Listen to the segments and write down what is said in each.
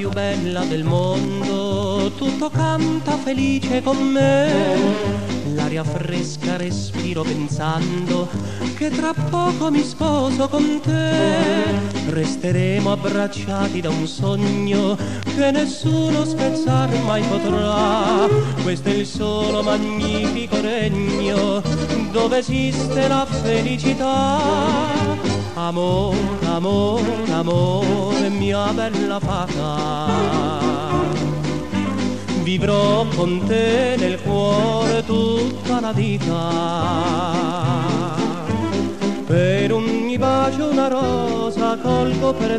più bella del mondo, tutto canta felice con me. L'aria fresca respiro pensando che tra poco mi sposo con te. Resteremo abbracciati da un sogno che nessuno spezzar mai potrà. Questo è il solo magnifico regno dove esiste la felicità. Amore, amore, amore, mia bella fata, vivrò con te nel cuore tutta la vita. Per ogni bacio una rosa colgo per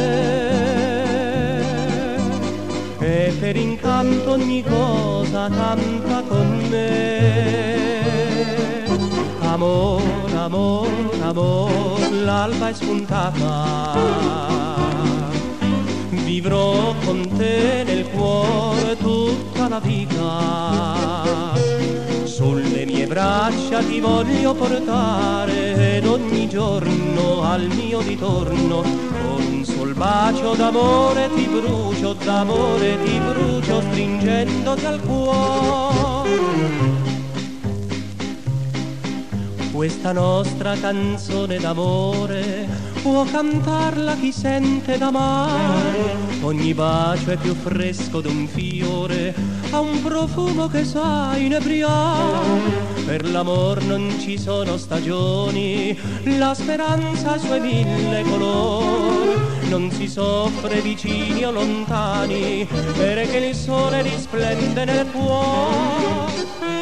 te, e per incanto ogni cosa canta con me. Amor, amor, amor, l'alba è spuntata, vivrò con te nel cuore tutta la vita. Sulle mie braccia ti voglio portare ed ogni giorno al mio ritorno con un sol bacio d'amore ti brucio, d'amore ti brucio, stringendoti al cuore. Questa nostra canzone d'amore può cantarla chi sente d'amare. Ogni bacio è più fresco d'un fiore, ha un profumo che sa inebriare. Per l'amor non ci sono stagioni, la speranza ha i suoi mille colori. Non si soffre vicini o lontani, perché il sole risplende nel cuore.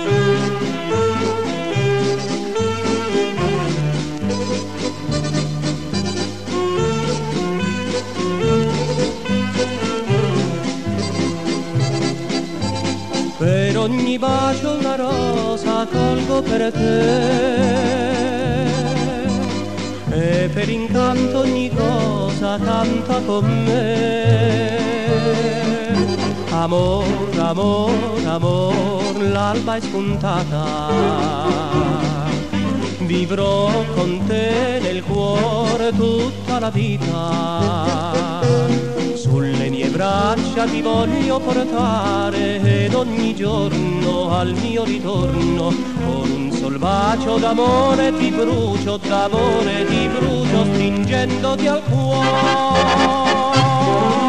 Per ogni bacio una rosa colgo per te, e per incanto ogni cosa canta con me. Amor, amor, amor, l'alba è spuntata, vivrò con te nel cuore tutta la vita. Sulle mie braccia ti voglio portare ed ogni giorno al mio ritorno con un sol bacio d'amore ti brucio, d'amore ti brucio, stringendoti al cuore.